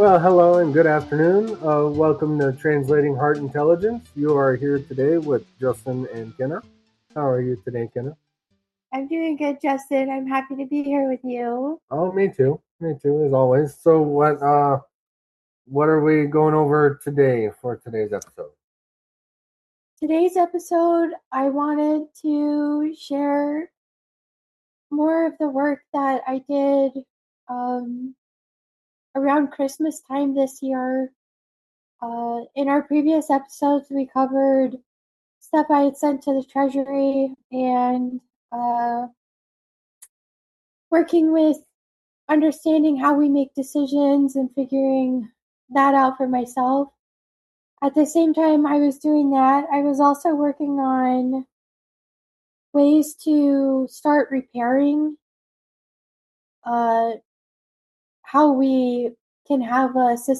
Well, hello and good afternoon. Welcome to Translating Heart Intelligence. You are here today with Justin and Kenna. How are you today, Kenna? I'm doing good, Justin. I'm happy to be here with you. Oh, me too. Me too, as always. So, what are we going over today for today's episode? Today's episode, I wanted to share more of the work that I did um, around Christmas time this year. In our previous episodes, we covered stuff I had sent to the Treasury and uh, working with understanding how we make decisions and figuring that out for myself. At the same time I was doing that, I was also working on ways to start repairing, uh, how we can have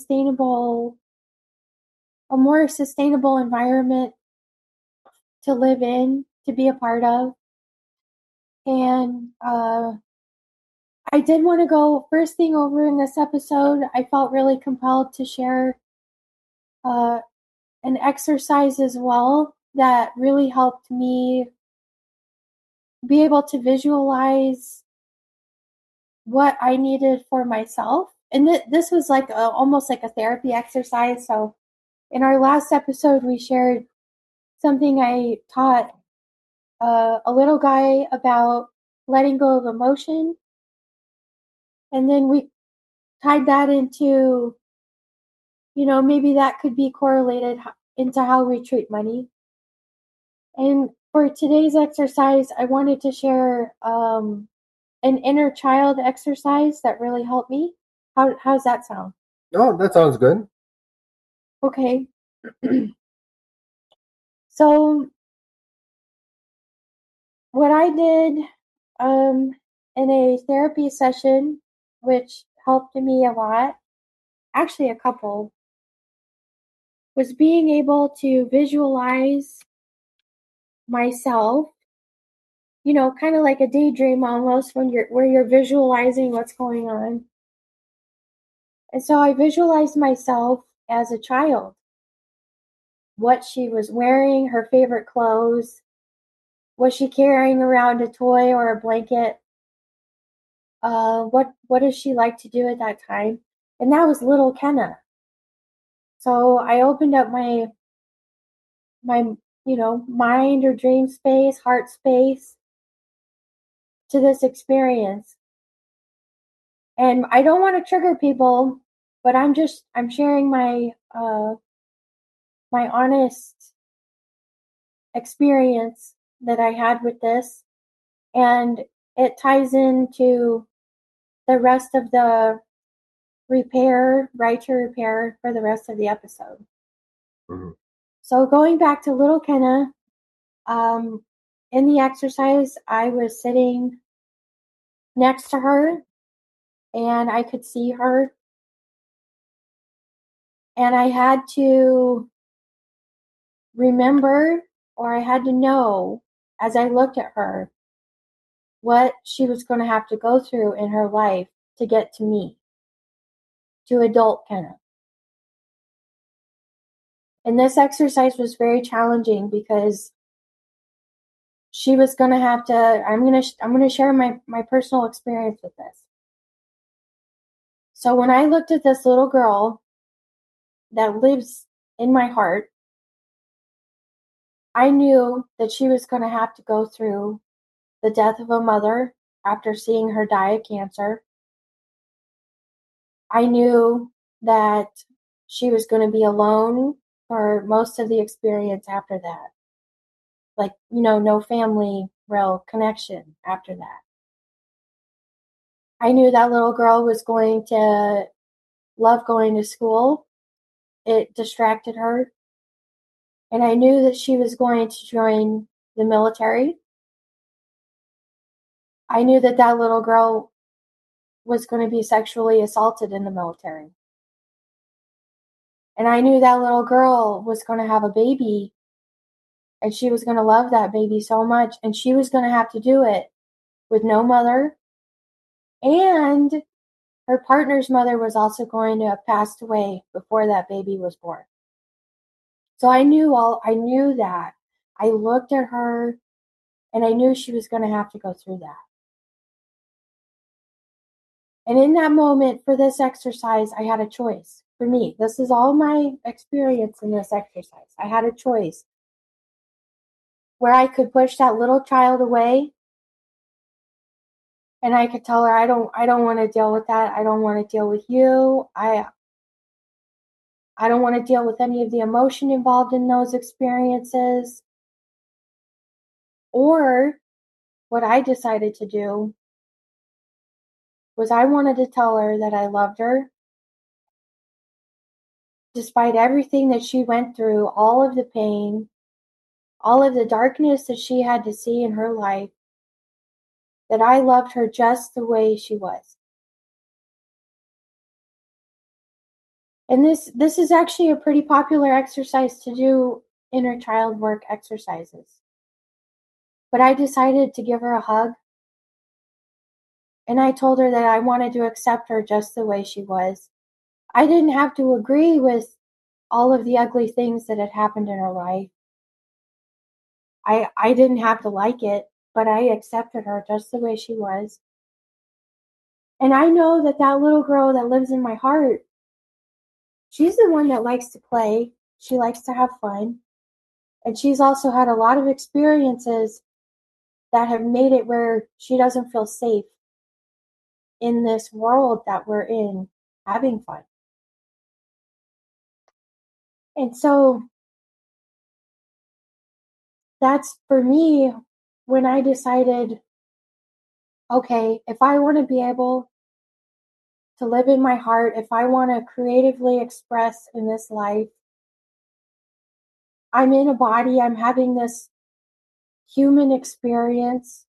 a more sustainable environment to live in, to be a part of. And I did want to go first thing over in this episode. I felt really compelled to share uh, an exercise as well that really helped me be able to visualize what I needed for myself. And this was like almost like a therapy exercise. So in our last episode, we shared something I taught a little guy about letting go of emotion. And then we tied that into, maybe that could be correlated into how we treat money. And for today's exercise, I wanted to share an inner child exercise that really helped me. How's that sound? Oh, that sounds good. Okay. So what I did um, in a therapy session, which helped me a lot, actually a couple, was being able to visualize myself. Kind of like a daydream almost when you're visualizing what's going on. And so I visualized myself as a child, what she was wearing, her favorite clothes, was she carrying around a toy or a blanket? What does she like to do at that time? And that was little Kenna. So I opened up my mind or dream space, heart space to this experience. And I don't want to trigger people, but I'm sharing my honest experience that I had with this, and it ties into the rest of the right to repair for the rest of the episode. Mhm. So going back to little Kenna, um, in the exercise, I was sitting next to her and I could see her. And I had to remember, or I had to know as I looked at her, what she was going to have to go through in her life to get to me, to adult Kenna. And this exercise was very challenging because she was going to have to, I'm going to share my personal experience with this. So when I looked at this little girl that lives in my heart, I knew that she was going to have to go through the death of a mother after seeing her die of cancer. I knew that she was going to be alone for most of the experience after that. Like, no family real connection after that. I knew that little girl was going to love going to school. It distracted her. And I knew that she was going to join the military. I knew that that little girl was going to be sexually assaulted in the military. And I knew that little girl was going to have a baby and she was going to love that baby so much. And she was going to have to do it with no mother. And her partner's mother was also going to have passed away before that baby was born. So I knew that. I looked at her and I knew she was going to have to go through that. And in that moment for this exercise, I had a choice. For me, this is all my experience in this exercise. I had a choice where I could push that little child away and I could tell her, I don't want to deal with that. I don't want to deal with you. I don't want to deal with any of the emotion involved in those experiences. Or what I decided to do was I wanted to tell her that I loved her. Despite everything that she went through, all of the pain, all of the darkness that she had to see in her life, that I loved her just the way she was. And this is actually a pretty popular exercise to do, inner child work exercises. But I decided to give her a hug. And I told her that I wanted to accept her just the way she was. I didn't have to agree with all of the ugly things that had happened in her life. I didn't have to like it, but I accepted her just the way she was. And I know that that little girl that lives in my heart, she's the one that likes to play. She likes to have fun. And she's also had a lot of experiences that have made it where she doesn't feel safe in this world that we're in, having fun. And so that's for me when I decided, okay, if I want to be able to live in my heart, if I want to creatively express in this life, I'm in a body, I'm having this human experience.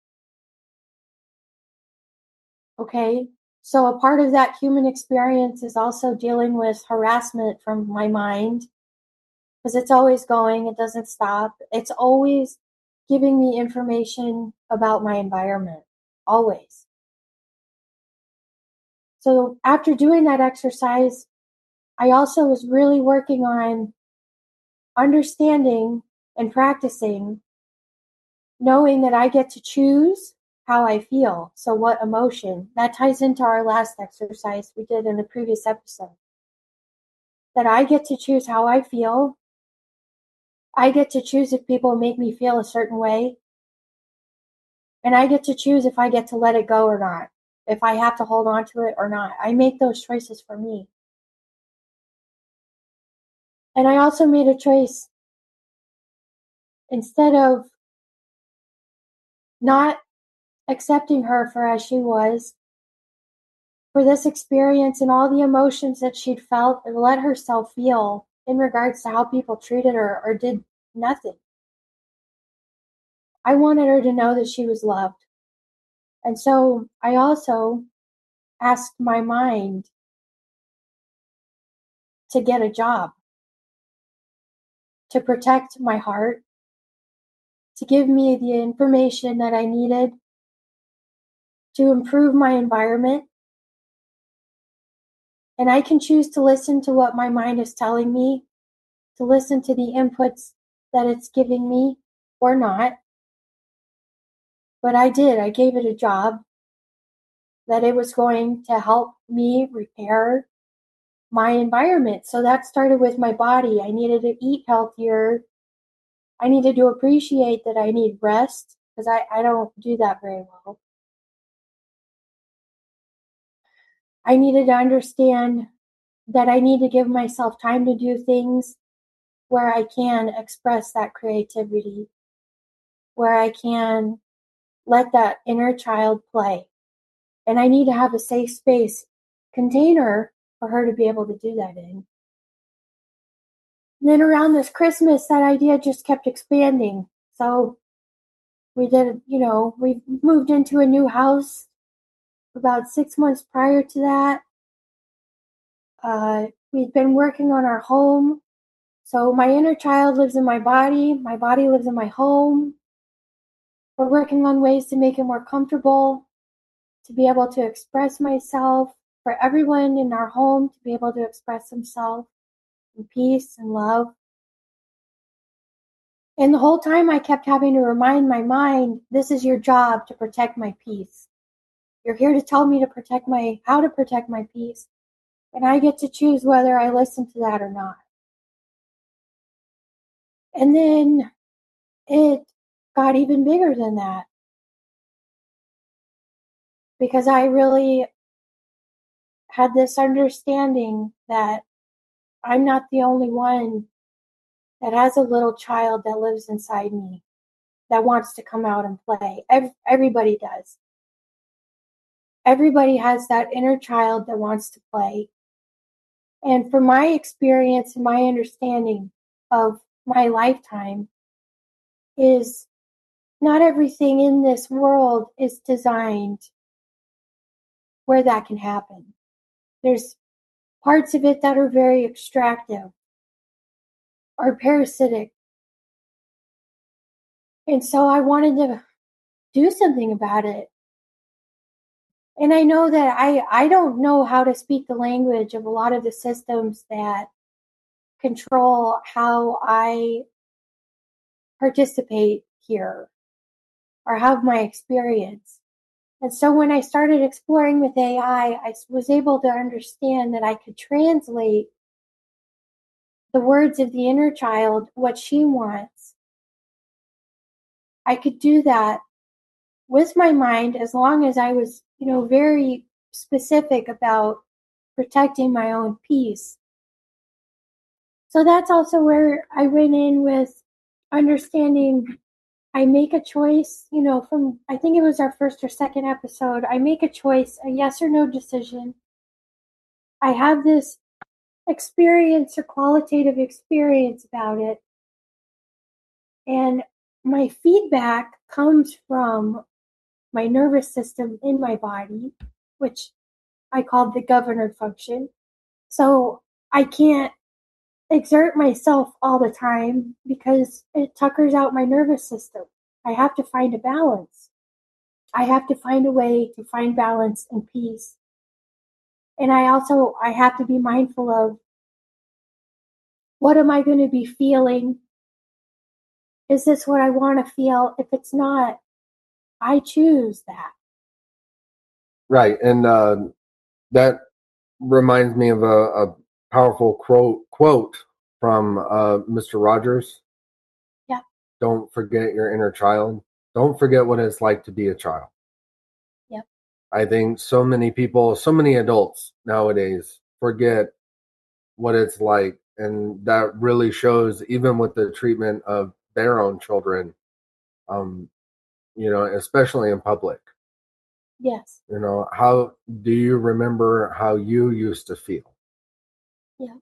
Okay, so a part of that human experience is also dealing with harassment from my mind, because it's always going, it doesn't stop. It's always giving me information about my environment, always. So after doing that exercise, I also was really working on understanding and practicing knowing that I get to choose how I feel. So what emotion? That ties into our last exercise we did in the previous episode. That I get to choose how I feel. I get to choose if people make me feel a certain way. And I get to choose if I get to let it go or not. If I have to hold on to it or not. I make those choices for me. And I also made a choice, instead of not accepting her for as she was, for this experience and all the emotions that she'd felt and let herself feel in regards to how people treated her or did nothing. I wanted her to know that she was loved. And so I also asked my mind to get a job, to protect my heart, to give me the information that I needed to improve my environment. And I can choose to listen to what my mind is telling me, to listen to the inputs that it's giving me or not. But I did. I gave it a job, that it was going to help me repair my environment. So that started with my body. I needed to eat healthier. I needed to appreciate that I need rest, because I don't do that very well. I needed to understand that I need to give myself time to do things where I can express that creativity, where I can let that inner child play. And I need to have a safe space container for her to be able to do that in. And then around this Christmas, that idea just kept expanding. So we moved into a new house about 6 months prior to that. We'd been working on our home. So my inner child lives in my body lives in my home. We're working on ways to make it more comfortable, to be able to express myself, for everyone in our home to be able to express themselves in peace and love. And the whole time I kept having to remind my mind, this is your job to protect my peace. You're here to tell me how to protect my peace. And I get to choose whether I listen to that or not. And then it got even bigger than that. Because I really had this understanding that I'm not the only one that has a little child that lives inside me that wants to come out and play. Everybody does. Everybody has that inner child that wants to play. And from my experience and my understanding of my lifetime is not everything in this world is designed where that can happen. There's parts of it that are very extractive or parasitic. And so I wanted to do something about it. And I know that I don't know how to speak the language of a lot of the systems that control how I participate here or have my experience. And so when I started exploring with AI, I was able to understand that I could translate the words of the inner child, what she wants. I could do that with my mind as long as I was, very specific about protecting my own peace. So that's also where I went in with understanding I make a choice, from I think it was our first or second episode. I make a choice, a yes or no decision. I have this experience or qualitative experience about it. And my feedback comes from my nervous system in my body, which I called the governor function. So I can't exert myself all the time because it tuckers out my nervous system. I have to find a balance. I have to find a way to find balance and peace. And I have to be mindful of what am I going to be feeling? Is this what I want to feel? If it's not, I choose that. Right. And that reminds me of a powerful quote from Mr. Rogers. Yeah. Don't forget your inner child. Don't forget what it's like to be a child. Yep. I think so many people, so many adults nowadays forget what it's like. And that really shows even with the treatment of their own children, especially in public. Yes. How do you remember how you used to feel? Yeah.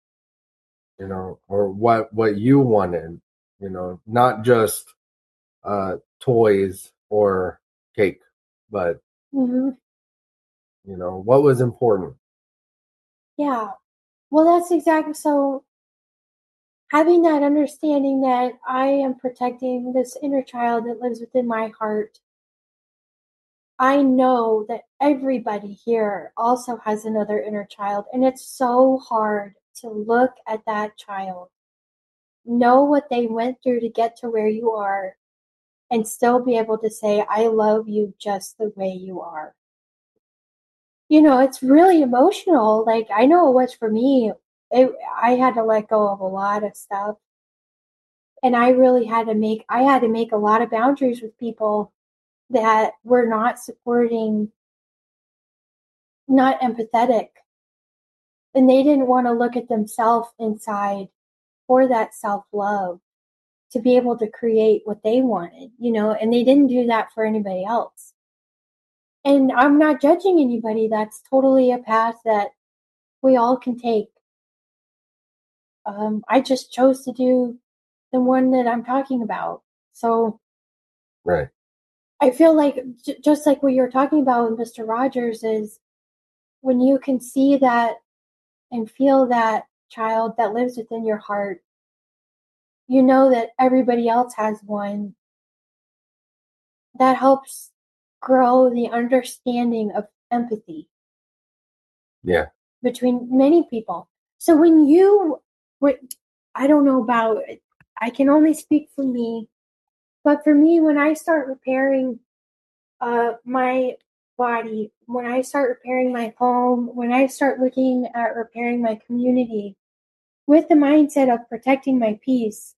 Or what you wanted, not just toys or cake, but Mm-hmm. What was important. Yeah. Well, that's exactly so. Having that understanding that I am protecting this inner child that lives within my heart, I know that everybody here also has another inner child, and it's so hard to look at that child, know what they went through to get to where you are, and still be able to say, I love you just the way you are. It's really emotional. Like, I know it was for me. I had to let go of a lot of stuff. And I had to make a lot of boundaries with people that were not supporting, not empathetic. And they didn't want to look at themselves inside for that self-love to be able to create what they wanted, and they didn't do that for anybody else. And I'm not judging anybody. That's totally a path that we all can take. I just chose to do the one that I'm talking about. So Right. I feel like just like what you're talking about with Mr. Rogers is when you can see that and feel that child that lives within your heart, you know that everybody else has one. That helps grow the understanding of empathy. Yeah. between many people. So when you, I don't know about, I can only speak for me, but for me, when I start repairing my body, when I start repairing my home, when I start looking at repairing my community with the mindset of protecting my peace,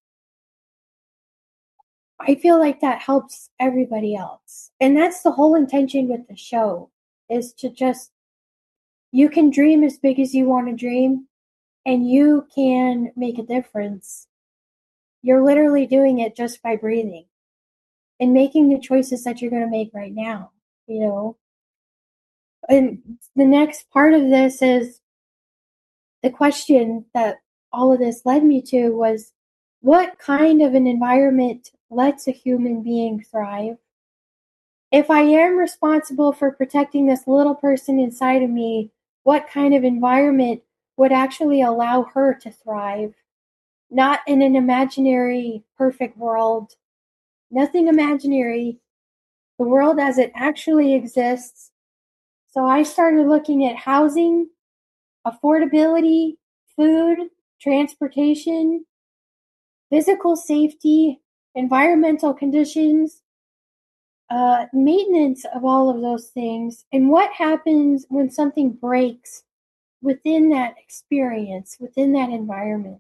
I feel like that helps everybody else. And that's the whole intention with the show, is to just, you can dream as big as you want to dream and you can make a difference. You're literally doing it just by breathing and making the choices that you're going to make right now, you know. And the next part of this is the question that all of this led me to was, what kind of an environment lets a human being thrive? If I am responsible for protecting this little person inside of me, what kind of environment would actually allow her to thrive? Not in an imaginary, perfect world. Nothing imaginary. The world as it actually exists. So I started looking at housing, affordability, food, transportation, physical safety, environmental conditions, maintenance of all of those things, and what happens when something breaks within that experience, within that environment.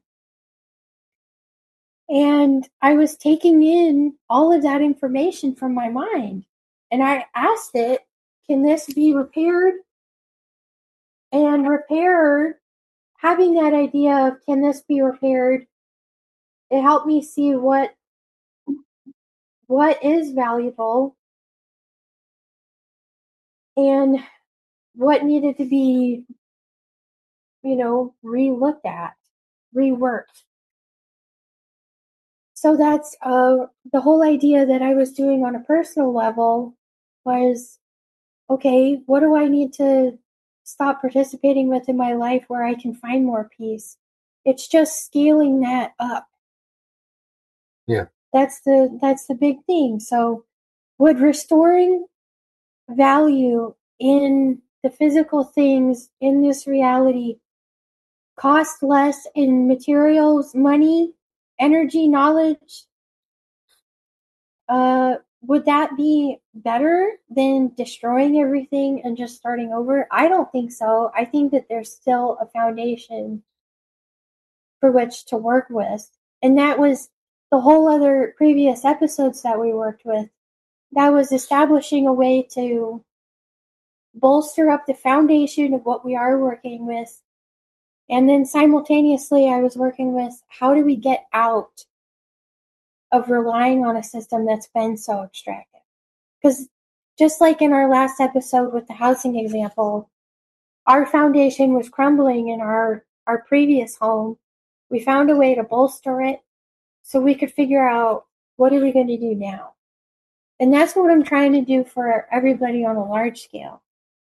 And I was taking in all of that information from my mind. And I asked it, can this be repaired? And repair, having that idea of can this be repaired, it helped me see what is valuable and what needed to be, re-looked at, reworked. So that's the whole idea that I was doing on a personal level was, okay, what do I need to stop participating with in my life where I can find more peace? It's just scaling that up. Yeah. That's the big thing. So would restoring value in the physical things in this reality cost less in materials, money, energy, knowledge? Would that be better than destroying everything and just starting over? I don't think so. I think that there's still a foundation for which to work with. And that was the whole other previous episodes that we worked with. That was establishing a way to bolster up the foundation of what we are working with. And then simultaneously, I was working with how do we get out of relying on a system that's been so extractive? Because just like in our last episode with the housing example, our foundation was crumbling in our previous home. We found a way to bolster it so we could figure out what are we going to do now. And that's what I'm trying to do for everybody on a large scale.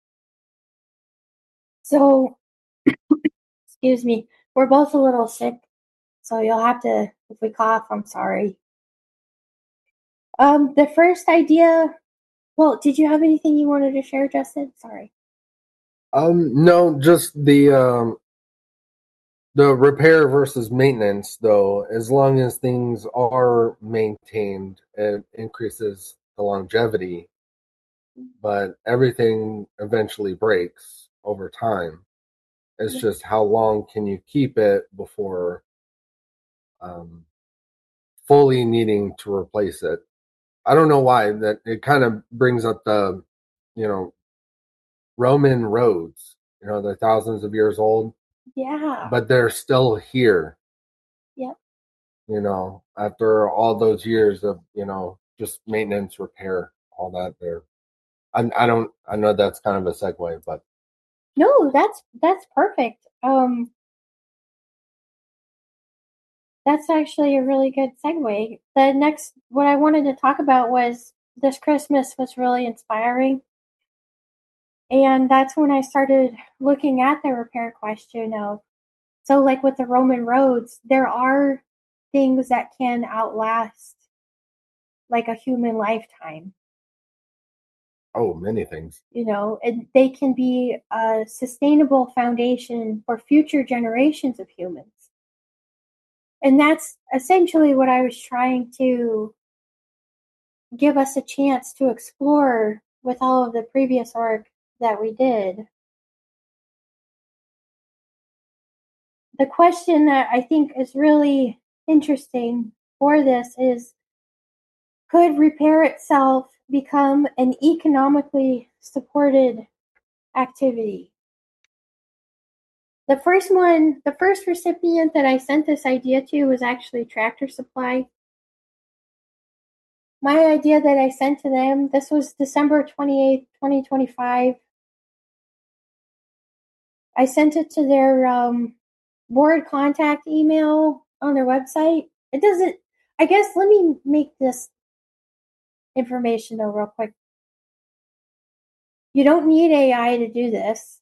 So, excuse me, we're both a little sick, so you'll have to, if we cough, I'm sorry. The first idea, well, did you have anything you wanted to share, Justin? Sorry. No, just the repair versus maintenance, though, as long as things are maintained, it increases the longevity, but everything eventually breaks over time. It's just how long can you keep it before um, fully needing to replace it. I don't know why that it kind of brings up the, you know, Roman roads. They're thousands of years old, Yeah. but they're still here. Yep. After all those years of, just maintenance, repair, all that there. I know that's kind of a segue, but No, that's perfect. That's actually a really good segue. The next, what I wanted to talk about was this Christmas was really inspiring. And that's when I started looking at the repair question of, so like with the Roman roads, there are things that can outlast like a human lifetime. Oh, many things. And they can be a sustainable foundation for future generations of humans. And that's essentially what I was trying to give us a chance to explore with all of the previous work that we did. The question that I think is really interesting for this is, could repair itself become an economically supported activity? The first recipient that I sent this idea to was actually Tractor Supply. My idea that I sent to them, this was December 28th, 2025. I sent it to their board contact email on their website. It doesn't, I guess, let me make this information though real quick. You don't need AI to do this.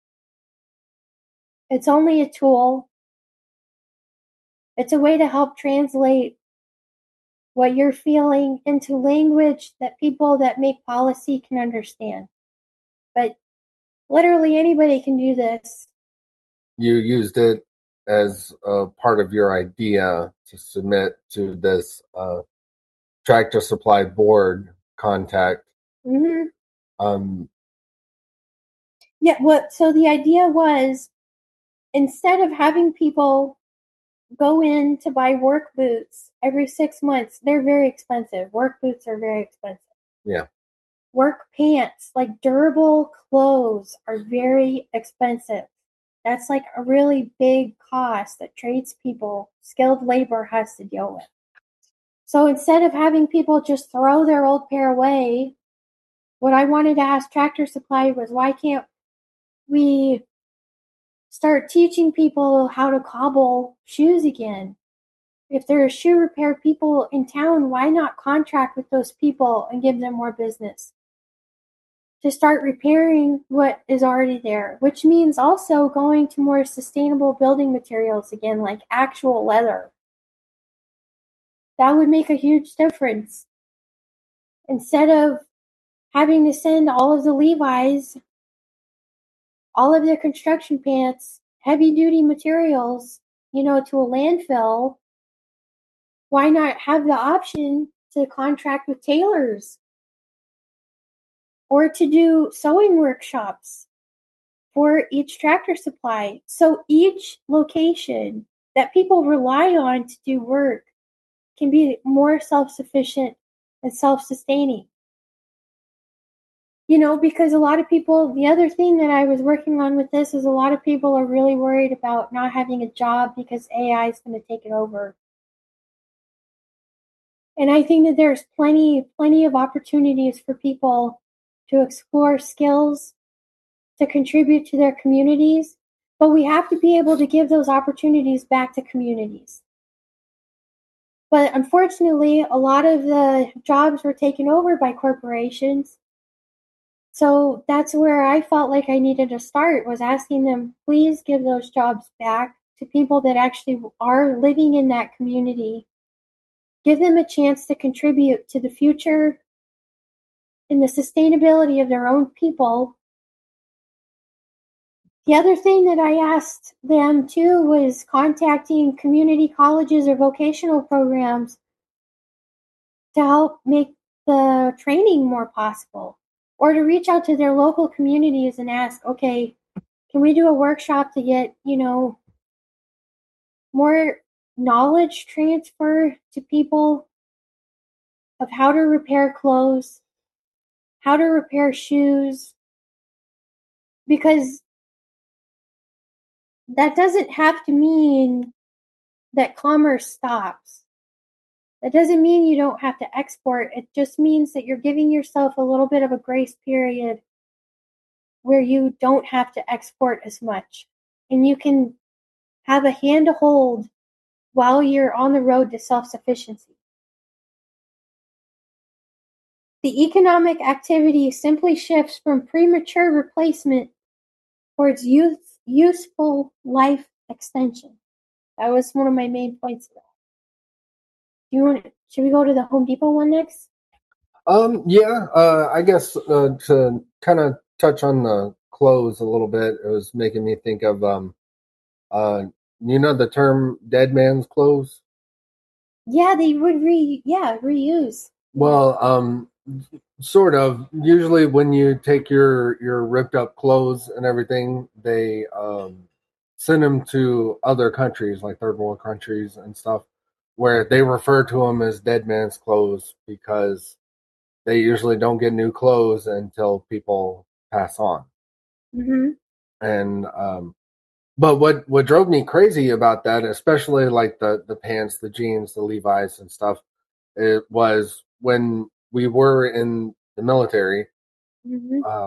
It's only a tool. It's a way to help translate what you're feeling into language that people that make policy can understand. But literally anybody can do this. You used it as a part of your idea to submit to this Tractor Supply board contact. Mm-hmm. Um, Yeah, so the idea was, instead of having people go in to buy work boots every 6 months, they're very expensive. Work boots are very expensive. yeah. Work pants, like durable clothes, are very expensive. That's like a really big cost that tradespeople, skilled labor has to deal with. So instead of having people just throw their old pair away, what I wanted to ask Tractor Supply was, why can't we start teaching people how to cobble shoes again? If there are shoe repair people in town, why not contract with those people and give them more business to start repairing what is already there, which means also going to more sustainable building materials again, like actual leather. That would make a huge difference. Instead of having to send all of the Levi's, all of their construction pants, heavy duty materials, to a landfill, why not have the option to contract with tailors or to do sewing workshops for each Tractor Supply? So each location that people rely on to do work can be more self-sufficient and self-sustaining. Because a lot of people, the other thing that I was working on with this is, a lot of people are really worried about not having a job because AI is going to take it over. And I think that there's plenty of opportunities for people to explore skills, to contribute to their communities, but we have to be able to give those opportunities back to communities. But unfortunately, a lot of the jobs were taken over by corporations. So that's where I felt like I needed to start, was asking them, please give those jobs back to people that actually are living in that community. Give them a chance to contribute to the future and the sustainability of their own people. The other thing that I asked them too was contacting community colleges or vocational programs to help make the training more possible, or to reach out to their local communities and ask, okay, can we do a workshop to get, more knowledge transfer to people of how to repair clothes, how to repair shoes, because that doesn't have to mean that commerce stops. That doesn't mean you don't have to export. It just means that you're giving yourself a little bit of a grace period where you don't have to export as much. And you can have a hand to hold while you're on the road to self-sufficiency. The economic activity simply shifts from premature replacement towards useful life extension. That was one of my main points of that. Should we go to the Home Depot one next? Yeah, I guess to kind of touch on the clothes a little bit, it was making me think of uh, the term "dead man's clothes." Yeah, they would reuse. Yeah. Well, sort of. Usually, when you take your ripped up clothes and everything, they send them to other countries, like third world countries and stuff, where they refer to them as "dead man's clothes" because they usually don't get new clothes until people pass on. Hmm. And but what drove me crazy about that, especially like the pants, the jeans, the Levi's and stuff, it was when we were in the military. Hmm. Uh,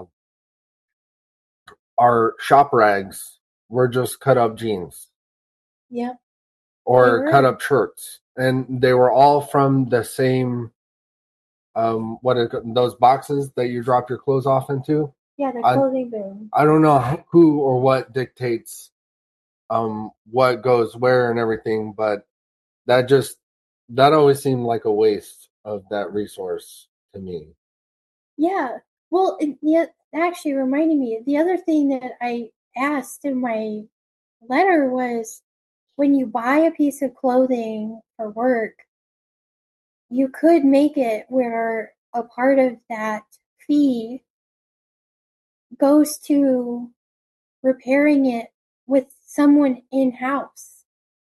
our shop rags were just cut up jeans Yeah, they or cut were. up shirts, and they were all from the same those boxes that you drop your clothes off into. Yeah, the I clothing bin. I don't know who or what dictates what goes where and everything, but that just that always seemed like a waste of that resource to me. Yeah. Well, yeah, actually reminding me, the other thing that I asked in my letter was when you buy a piece of clothing for work, you could make it where a part of that fee goes to repairing it with someone in house.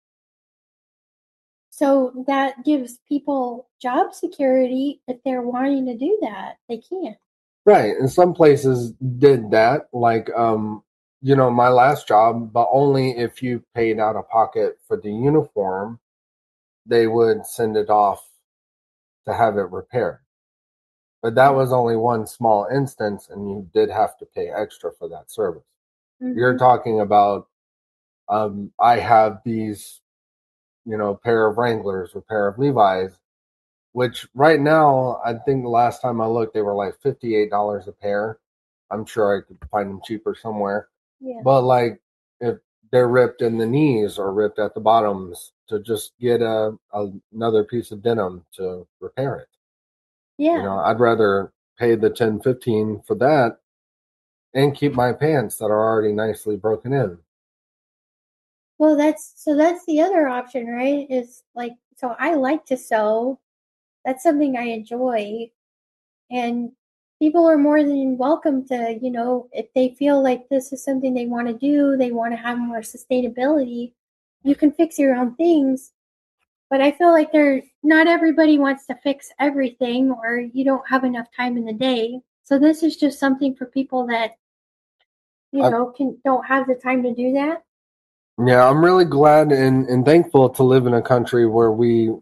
So that gives people job security if they're wanting to do that. They can. Right, and some places did that, like my last job, but only if you paid out of pocket for the uniform, they would send it off to have it repaired. But that Yeah. was only one small instance, and you did have to pay extra for that service. You're Hmm. talking about I have these, pair of Wranglers or pair of Levi's, which right now I think the last time I looked they were like $58 a pair. I'm sure I could find them cheaper somewhere. Yeah. But like if they're ripped in the knees or ripped at the bottoms, to just get another piece of denim to repair it. Yeah. I'd rather pay the 10-15 for that and keep my pants that are already nicely broken in. Well, that's the other option, right? Is like, so I like to sew. That's something I enjoy. And people are more than welcome to, if they feel like this is something they want to do, they want to have more sustainability, you can fix your own things. But I feel like not everybody wants to fix everything, or you don't have enough time in the day. So this is just something for people that, I, can don't have the time to do that. yeah, I'm really glad and thankful to live in a country where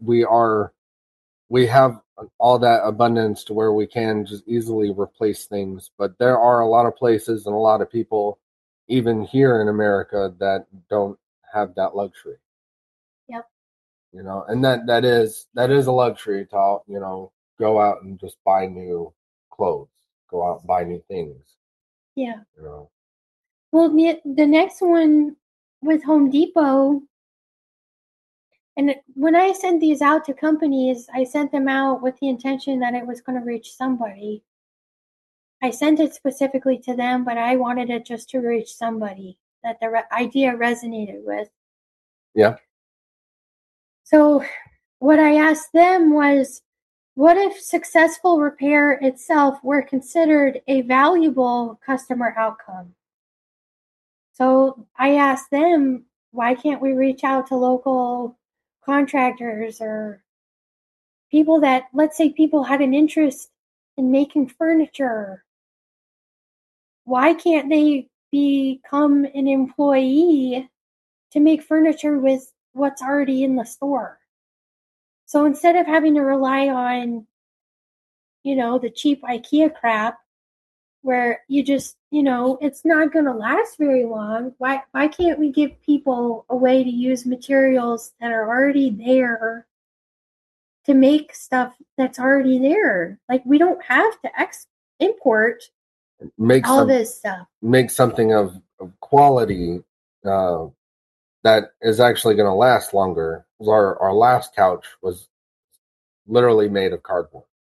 we have all that abundance to where we can just easily replace things. But there are a lot of places and a lot of people, even here in America, that don't have that luxury. Yep. And that is a luxury to go out and just buy new clothes, go out and buy new things. Yeah. You know, Well, the next one with Home Depot, and when I sent these out to companies, I sent them out with the intention that it was going to reach somebody. I sent it specifically to them, but I wanted it just to reach somebody that the idea resonated with. yeah, So, what I asked them was, what if successful repair itself were considered a valuable customer outcome? So, I asked them, why can't we reach out to local contractors or people that, let's say, people had an interest in making furniture? Why can't they become an employee to make furniture with what's already in the store? So instead of having to rely on, the cheap IKEA crap where you just, it's not going to last very long, why can't we give people a way to use materials that are already there to make stuff that's already there? Like, we don't have to import make all some this stuff. make something of quality uh, that is actually going to last longer. Our last couch was literally made of cardboard.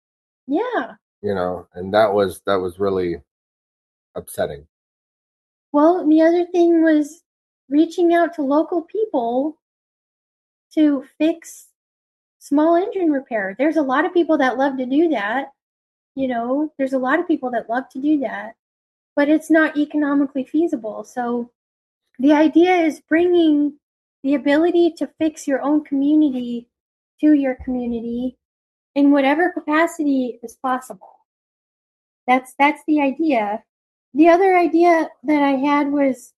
Yeah. And that was really upsetting. Well, the other thing was reaching out to local people to fix small engine repair. There's a lot of people that love to do that. There's a lot of people that love to do that, but it's not economically feasible. So the idea is bringing the ability to fix your own community to your community in whatever capacity is possible. That's the idea. The other idea that I had was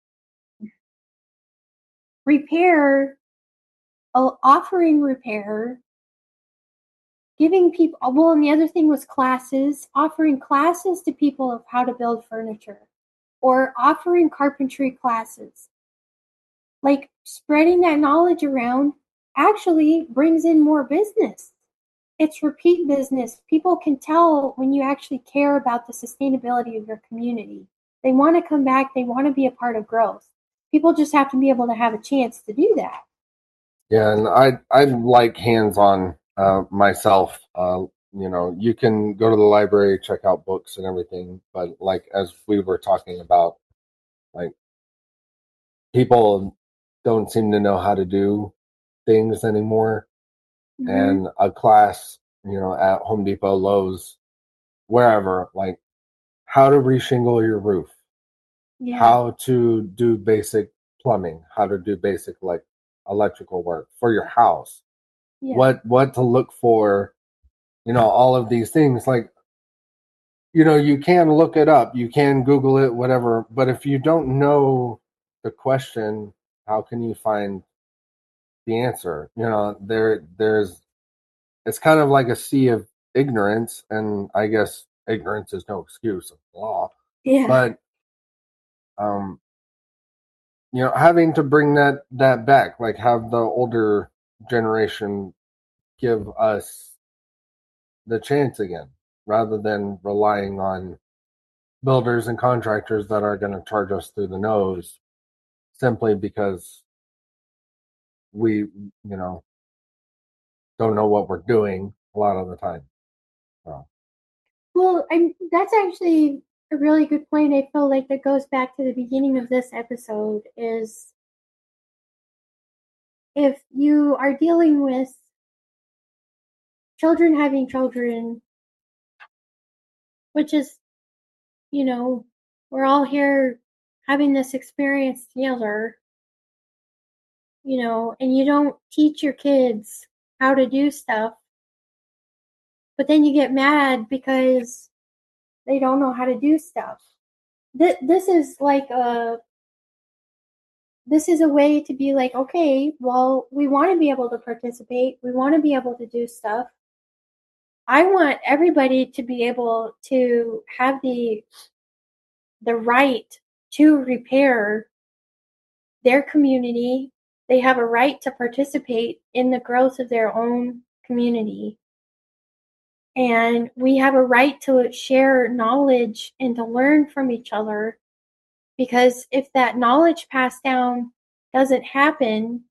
repair, offering repair, giving people, well, and the other thing was classes, offering classes to people of how to build furniture or offering carpentry classes. Like spreading that knowledge around actually brings in more business. It's repeat business. People can tell when you actually care about the sustainability of your community. They want to come back. They want to be a part of growth. People just have to be able to have a chance to do that. Yeah, and I like hands-on myself. You can go to the library, check out books and everything, but like as we were talking about, like people don't seem to know how to do things anymore. Mm-hmm. And a class, at Home Depot, Lowe's, wherever, like how to reshingle your roof, Yeah. how to do basic plumbing, how to do basic like electrical work for your house, Yeah. what to look for, all of these things. Like, you can look it up, you can Google it, whatever, but if you don't know the question, how can you find the answer? There's it's kind of like a sea of ignorance, and I guess ignorance is no excuse of law. Yeah. But um, having to bring that back, like have the older generation give us the chance again, rather than relying on builders and contractors that are going to charge us through the nose simply because we, don't know what we're doing a lot of the time. So, Well, that's actually a really good point. I feel like that goes back to the beginning of this episode is if you are dealing with children having children, which is, you know, we're all here having this experience together, and you don't teach your kids how to do stuff, but then you get mad because they don't know how to do stuff. This is like this is a way to be like, okay, well, we want to be able to participate. We want to be able to do stuff. I want everybody to be able to have the right to repair their community. They have a right to participate in the growth of their own community. And we have a right to share knowledge and to learn from each other, because if that knowledge passed down doesn't happen,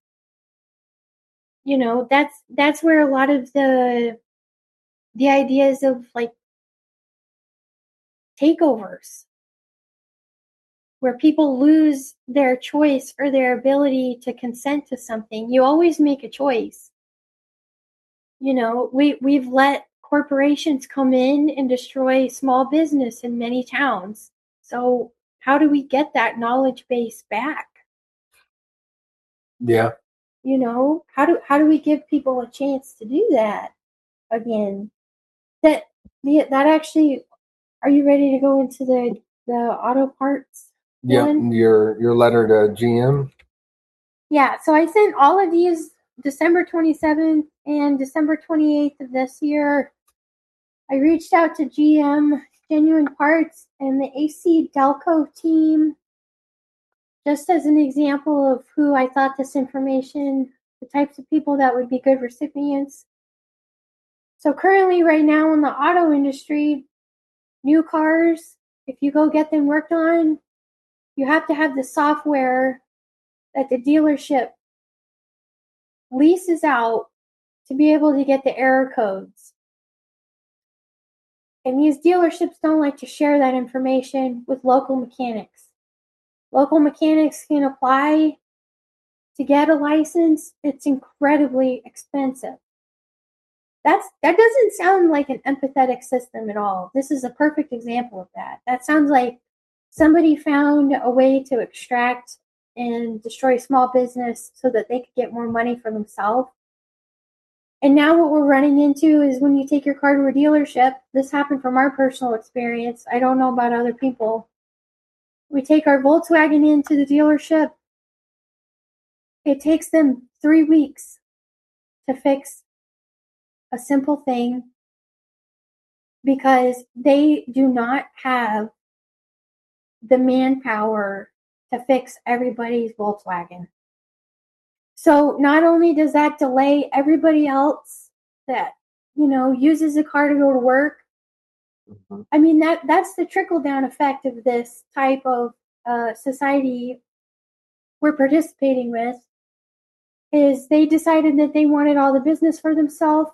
that's where a lot of the ideas of like takeovers, where people lose their choice or their ability to consent to something. You always make a choice. We've let corporations come in and destroy small business in many towns. So how do we get that knowledge base back? yeah. How do we give people a chance to do that again? That that actually, are you ready to go into the auto parts Yep, one? your letter to GM. Yeah, so I sent all of these December 27th and December 28th of this year. I reached out to GM, Genuine Parts, and the AC Delco team just as an example of who I thought this information, the types of people that would be good recipients. So currently, right now in the auto industry, new cars, if you go get them worked on, you have to have the software that the dealership leases out to be able to get the error codes. And these dealerships don't like to share that information with local mechanics. Local mechanics can apply to get a license. It's incredibly expensive. That doesn't sound like an empathetic system at all. This is a perfect example of that. That sounds like somebody found a way to extract and destroy small business so that they could get more money for themselves. And now what we're running into is when you take your car to a dealership, this happened from our personal experience. I don't know about other people. We take our Volkswagen into the dealership. It takes them 3 weeks to fix a simple thing because they do not have the manpower to fix everybody's Volkswagen. So not only does that delay everybody else that, uses a car to go to work, I mean, that's the trickle-down effect of this type of society we're participating with, is they decided that they wanted all the business for themselves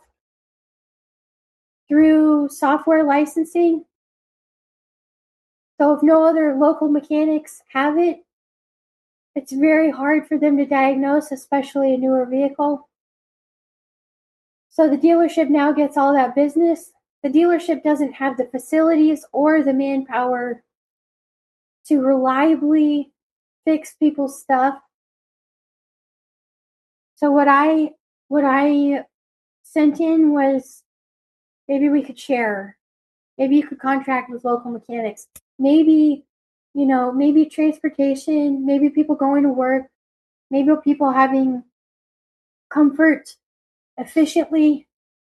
through software licensing. So if no other local mechanics have it, it's very hard for them to diagnose, especially a newer vehicle. So the dealership now gets all that business. The dealership doesn't have the facilities or the manpower to reliably fix people's stuff. So what I sent in was, maybe we could share. Maybe you could contract with local mechanics. Maybe, maybe transportation, maybe people going to work, maybe people having comfort efficiently.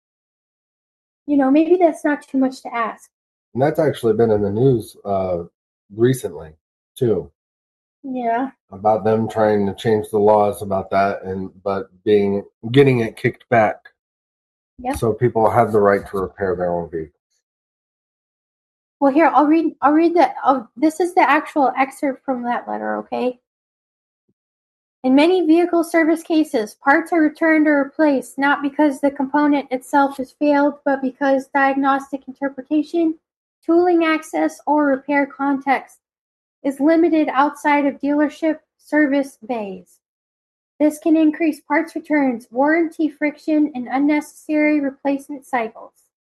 Maybe that's not too much to ask. And that's actually been in the news recently, too. Yeah. About them trying to change the laws about that, but getting it kicked back. Yep. So people have the right to repair their own vehicles. Well, here, I'll read that. This is the actual excerpt from that letter, okay? In many vehicle service cases, parts are returned or replaced not because the component itself has failed, but because diagnostic interpretation, tooling access, or repair context is limited outside of dealership service bays. This can increase parts returns, warranty friction, and unnecessary replacement cycles.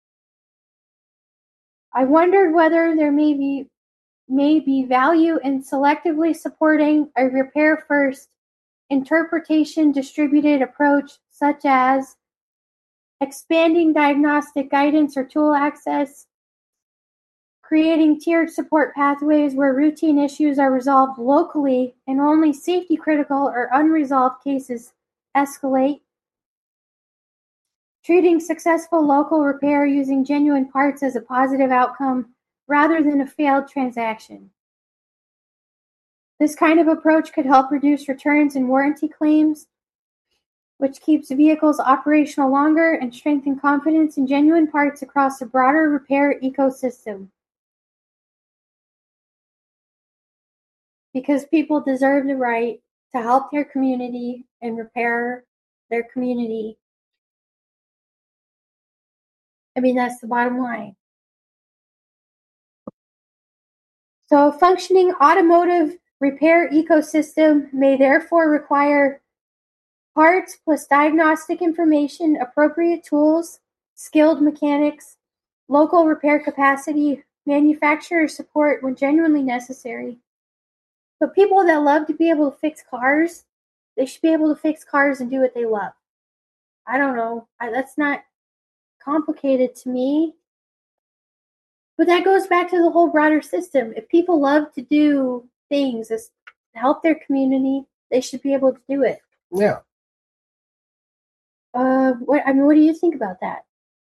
I wondered whether there may be value in selectively supporting a repair-first interpretation distributed approach, such as expanding diagnostic guidance or tool access, creating tiered support pathways where routine issues are resolved locally and only safety-critical or unresolved cases escalate, treating successful local repair using genuine parts as a positive outcome rather than a failed transaction. This kind of approach could help reduce returns and warranty claims, which keeps vehicles operational longer and strengthen confidence in genuine parts across a broader repair ecosystem. Because people deserve the right to help their community and repair their community. I mean, that's the bottom line. So a functioning automotive repair ecosystem may therefore require parts plus diagnostic information, appropriate tools, skilled mechanics, local repair capacity, manufacturer support when genuinely necessary. But people that love to be able to fix cars, they should be able to fix cars and do what they love. I don't know. That's not complicated to me. But that goes back to the whole broader system. If people love to do things to help their community, they should be able to do it. Yeah. What do you think about that?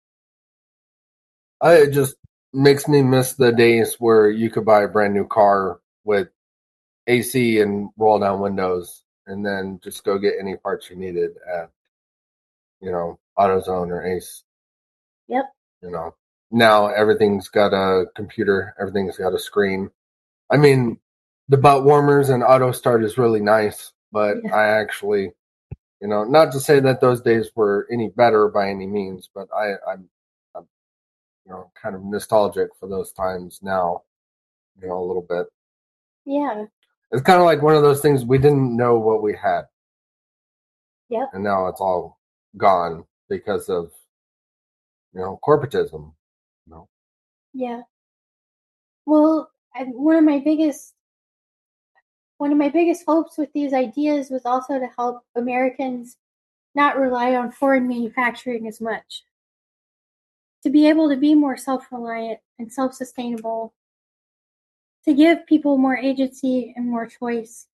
It just makes me miss the days where you could buy a brand new car with AC and roll down windows and then just go get any parts you needed at, AutoZone or Ace. Yep. Now everything's got a computer, everything's got a screen. I mean, the butt warmers and auto start is really nice, but yeah. I actually, not to say that those days were any better by any means, but I'm kind of nostalgic for those times now, a little bit. Yeah. It's kind of like one of those things we didn't know what we had. Yep. And now it's all gone because of, corporatism. Yeah. Well, one of my biggest hopes with these ideas was also to help Americans not rely on foreign manufacturing as much. To be able to be more self-reliant and self-sustainable, to give people more agency and more choice.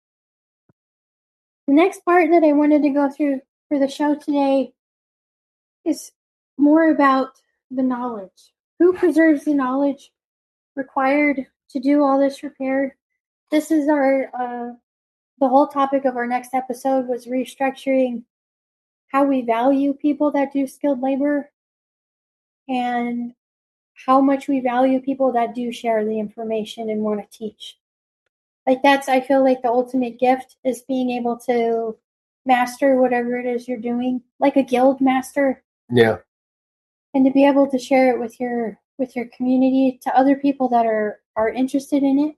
The next part that I wanted to go through for the show today is more about the knowledge. Who preserves the knowledge required to do all this repair? This is the whole topic of our next episode was restructuring how we value people that do skilled labor and how much we value people that do share the information and want to teach. Like I feel like the ultimate gift is being able to master whatever it is you're doing, like a guild master. Yeah. And to be able to share it with your community to other people that are interested in it.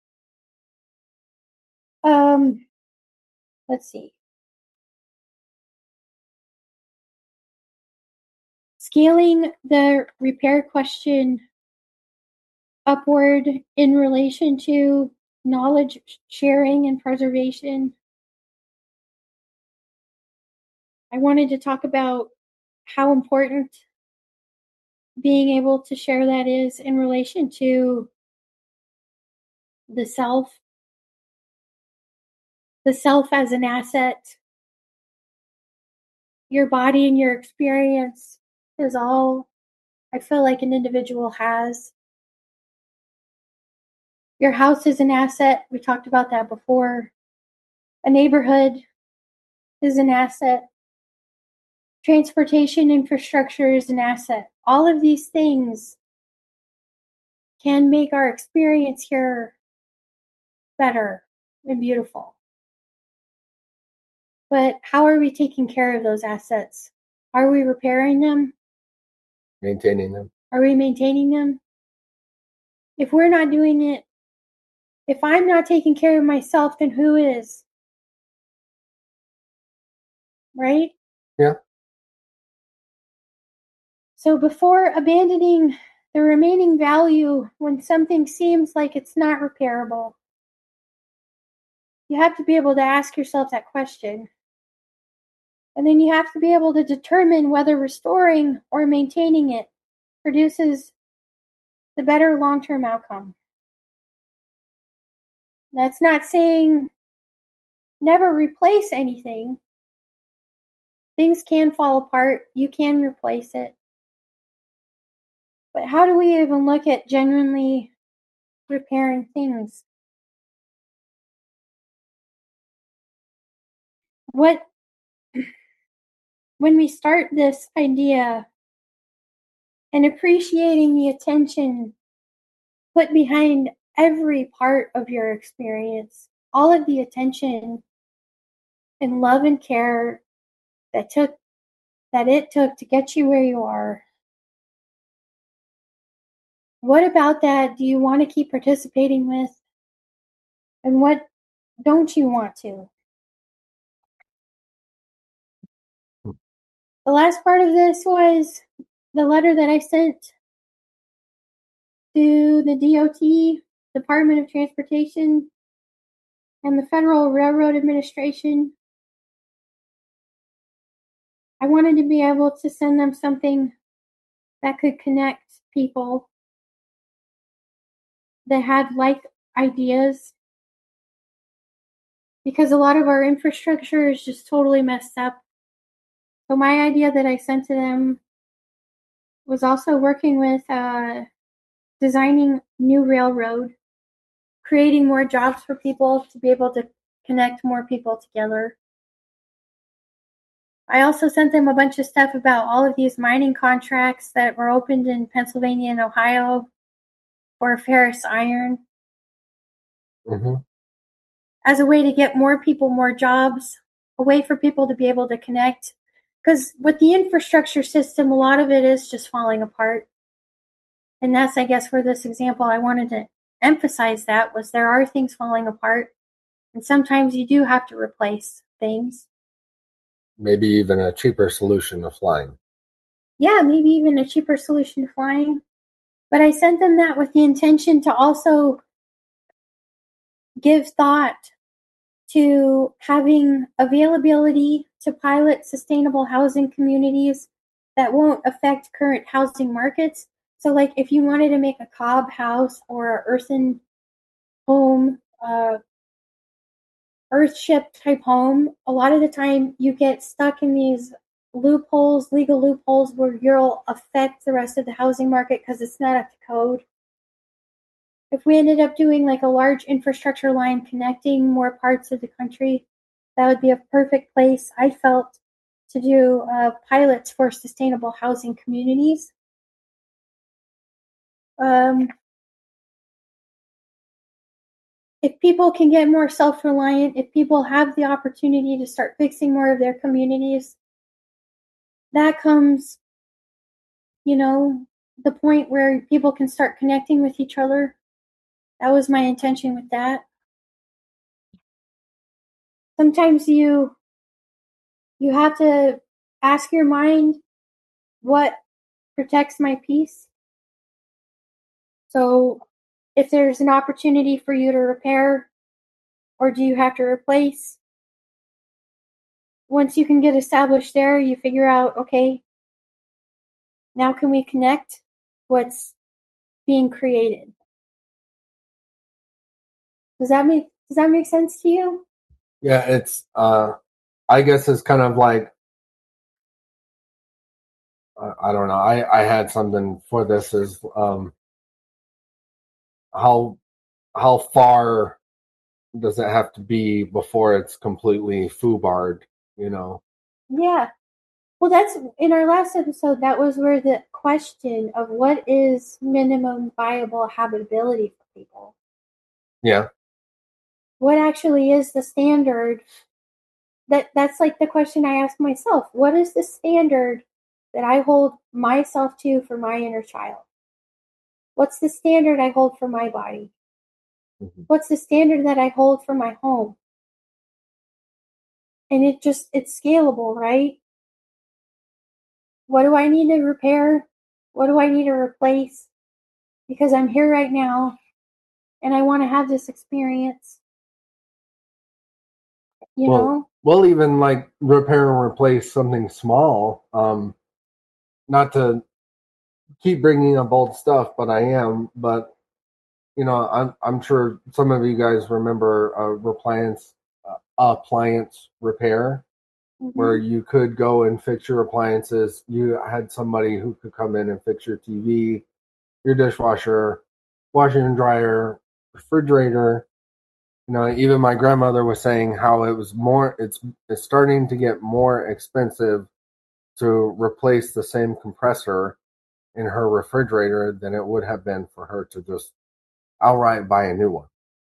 Let's see. Scaling the repair question upward in relation to knowledge sharing and preservation. I wanted to talk about how important being able to share that is in relation to the self as an asset. Your body and your experience is all I feel like an individual has. Your house is an asset. We talked about that before. A neighborhood is an asset. Transportation infrastructure is an asset. All of these things can make our experience here better and beautiful. But how are we taking care of those assets? Are we repairing them? Maintaining them. Are we maintaining them? If we're not doing it, if I'm not taking care of myself, then who is? Right? Yeah. So before abandoning the remaining value when something seems like it's not repairable, you have to be able to ask yourself that question. And then you have to be able to determine whether restoring or maintaining it produces the better long-term outcome. That's not saying never replace anything. Things can fall apart. You can replace it. But how do we even look at genuinely repairing things? When we start this idea and appreciating the attention put behind every part of your experience, all of the attention and love and care that it took to get you where you are. What about that do you want to keep participating with? And what don't you want to? The last part of this was the letter that I sent to the DOT, Department of Transportation, and the Federal Railroad Administration. I wanted to be able to send them something that could connect people that had like ideas, because a lot of our infrastructure is just totally messed up. So my idea that I sent to them was also working with designing new railroad, creating more jobs for people to be able to connect more people together. I also sent them a bunch of stuff about all of these mining contracts that were opened in Pennsylvania and Ohio for ferrous iron. Mm-hmm. As a way to get more people more jobs, a way for people to be able to connect. Because with the infrastructure system, a lot of it is just falling apart. And that's, I guess, for this example, I wanted to emphasize that was there are things falling apart, and sometimes you do have to replace things. Maybe even a cheaper solution to flying. Yeah, maybe even a cheaper solution to flying. But I sent them that with the intention to also give thought to having availability to pilot sustainable housing communities that won't affect current housing markets. So, like, if you wanted to make a cob house or an earthen home, earthship type home, a lot of the time you get stuck in these loopholes, legal loopholes, where you'll affect the rest of the housing market because it's not up to code. If we ended up doing like a large infrastructure line connecting more parts of the country, that would be a perfect place, I felt, to do pilots for sustainable housing communities. If people can get more self-reliant, if people have the opportunity to start fixing more of their communities, that comes, the point where people can start connecting with each other. That was my intention with that. Sometimes you have to ask your mind, what protects my peace? So if there's an opportunity for you to repair, or do you have to replace? Once you can get established there, you figure out, okay, now can we connect what's being created? Does that make sense to you? Yeah, it's I guess it's kind of like I don't know. I had something for this is how how far does it have to be before it's completely foobarred, you know? Yeah. Well, that's in our last episode. That was where the question of what is minimum viable habitability for people. Yeah. What actually is the standard? That's like the question I ask myself. What is the standard that I hold myself to for my inner child? What's the standard I hold for my body? Mm-hmm. What's the standard that I hold for my home? And it's scalable, right? What do I need to repair? What do I need to replace? Because I'm here right now and I want to have this experience, you Well, know? we'll even like repair and replace something small. Not to keep bringing up old stuff, but I am. But I'm sure some of you guys remember appliance repair, where Mm-hmm. you could go and fix your appliances. You had somebody who could come in and fix your TV, your dishwasher, washer and dryer, refrigerator. Even my grandmother was saying how it's starting to get more expensive to replace the same compressor in her refrigerator than it would have been for her to just outright buy a new one.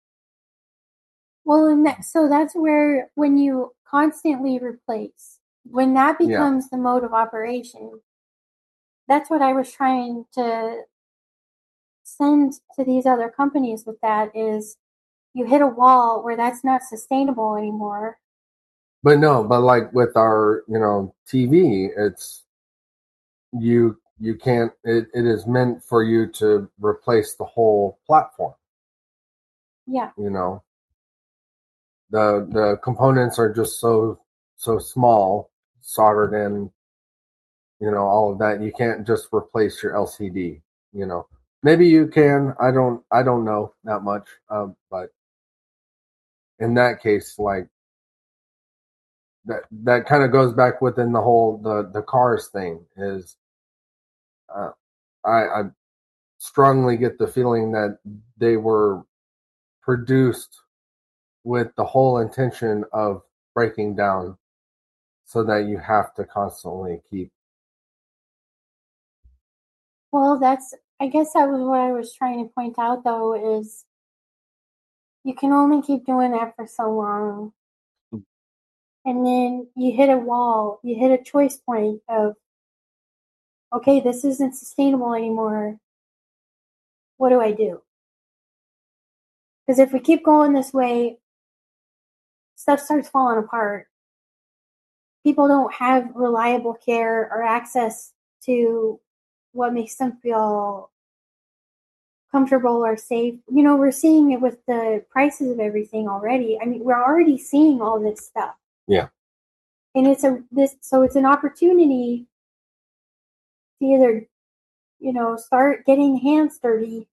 Well, so that's where when you constantly replace, when that Yeah. becomes the mode of operation, that's what I was trying to send to these other companies with that is you hit a wall where that's not sustainable anymore. But no, but like with our, TV, it's you can't it is meant for you to replace the whole platform. Yeah. You know, the components are just so small, soldered in, all of that. You can't just replace your LCD. Maybe you can. I don't know that much. But in that case, like that kind of goes back within the whole the cars thing is. Uh, I strongly get the feeling that they were produced with the whole intention of breaking down so that you have to constantly keep. Well, I guess that was what I was trying to point out though is you can only keep doing that for so long. And then you hit a wall, you hit a choice point of, okay, this isn't sustainable anymore. what do I do? Because if we keep going this way, stuff starts falling apart. People don't have reliable care or access to what makes them feel comfortable or safe. We're seeing it with the prices of everything already. I mean, we're already seeing all this stuff. Yeah. And it's an opportunity to either, start getting hands dirty,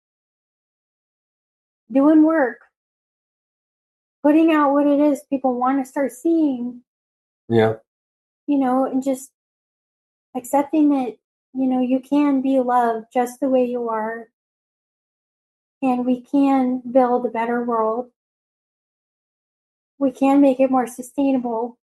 doing work, putting out what it is people want to start seeing. Yeah. And just accepting that, you can be loved just the way you are. And we can build a better world. We can make it more sustainable.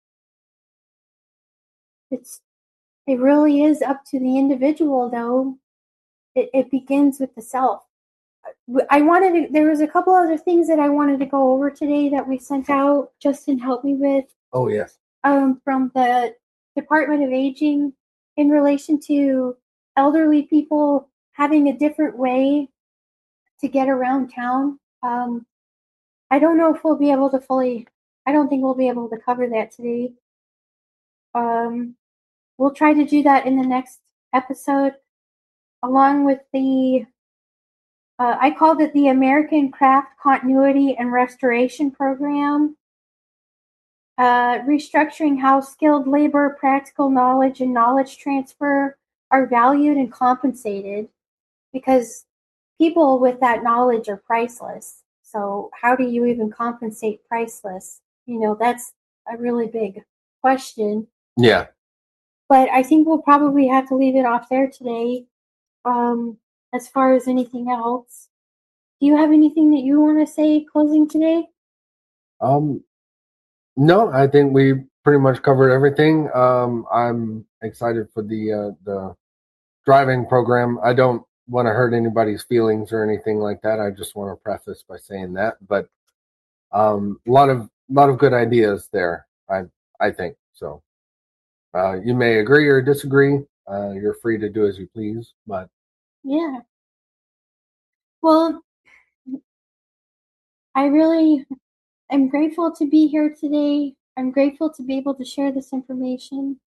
It really is up to the individual, though. It begins with the self. There was a couple other things that I wanted to go over today that we sent out. Justin helped me with. Oh, yes. From the Department of Aging in relation to elderly people having a different way to get around town. I don't know if we'll be able to I don't think we'll be able to cover that today. We'll try to do that in the next episode, along with I called it the American Craft Continuity and Restoration Program. Restructuring how skilled labor, practical knowledge, and knowledge transfer are valued and compensated, because people with that knowledge are priceless. So how do you even compensate priceless? That's a really big question. Yeah. But I think we'll probably have to leave it off there today. As far as anything else, do you have anything that you want to say closing today? No, I think we pretty much covered everything. I'm excited for the driving program. I don't want to hurt anybody's feelings or anything like that. I just want to preface by saying that. But a lot of good ideas there. I think so. You may agree or disagree. You're free to do as you please. But yeah. Well, I really am grateful to be here today. I'm grateful to be able to share this information.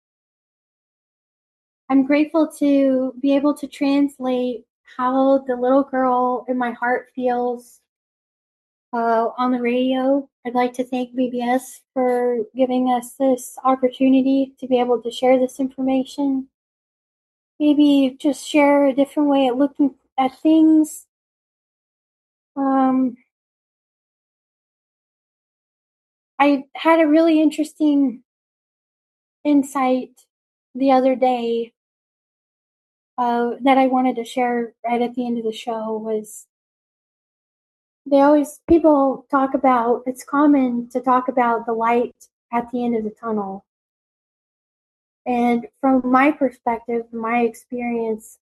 I'm grateful to be able to translate how the little girl in my heart feels on the radio. I'd like to thank BBS for giving us this opportunity to be able to share this information. Maybe just share a different way of looking at things. I had a really interesting insight the other day that I wanted to share right at the end of the show. Was people talk about, it's common to talk about the light at the end of the tunnel. And from my perspective, my experience,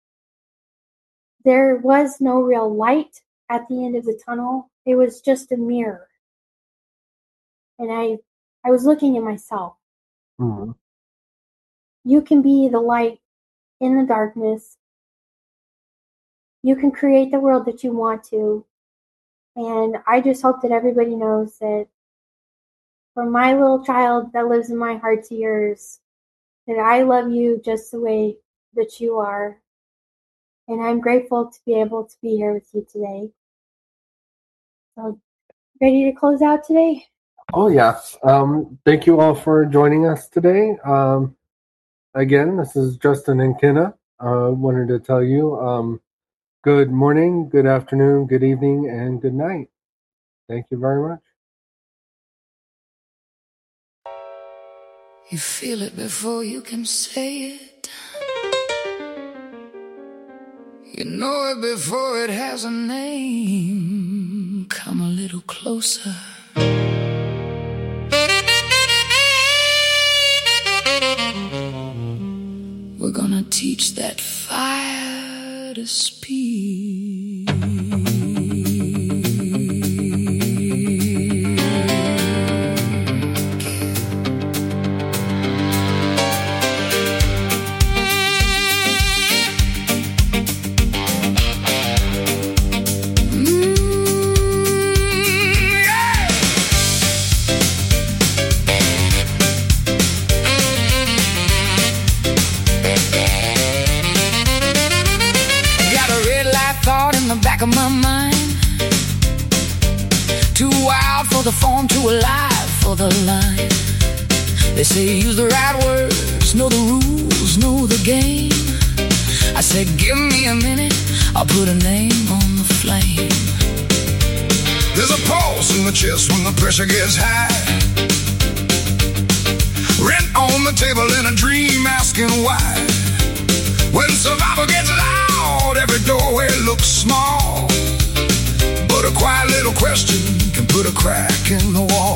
there was no real light at the end of the tunnel. It was just a mirror. And I was looking at myself. Mm-hmm. You can be the light in the darkness. You can create the world that you want to. And I just hope that everybody knows that from my little child that lives in my heart to yours, that I love you just the way that you are. And I'm grateful to be able to be here with you today. So, ready to close out today? Oh, yeah. Thank you all for joining us today. Again, this is Justin and Kenna. Wanted to tell you good morning, good afternoon, good evening, and good night. Thank you very much. You feel it before you can say it. You know it before it has a name. Come a little closer. We're gonna teach that fire to speak. the form to a life for the line. They say use the right words, know the rules, know the game. I said give me a minute, I'll put a name on the flame. There's a pulse in the chest when the pressure gets high. Rent on the table and a dream asking why. When survival gets loud, every doorway looks small. But a quiet little question can put a crack in the wall.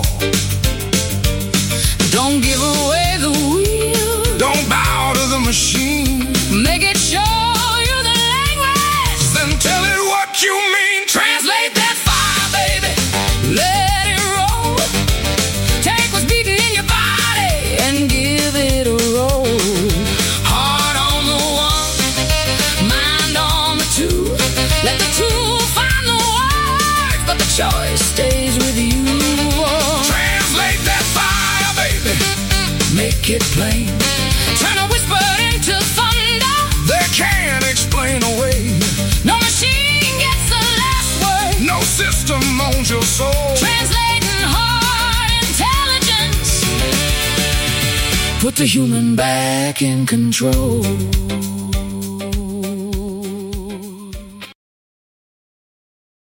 Don't give away the wheel. Don't bow to the machine. Make it show you the language. Then tell it what you mean. Translate that fire, baby. Let it roll. Take what's beating in your body and give it a roll. Heart on the one, mind on the two. Let the tool find the words, but the choice stays with you. Translate that fire, baby. Make it plain. Turn a whisper into thunder. They can't explain away. No machine gets the last word. No system owns your soul. Translating heart intelligence. Put the human back in control.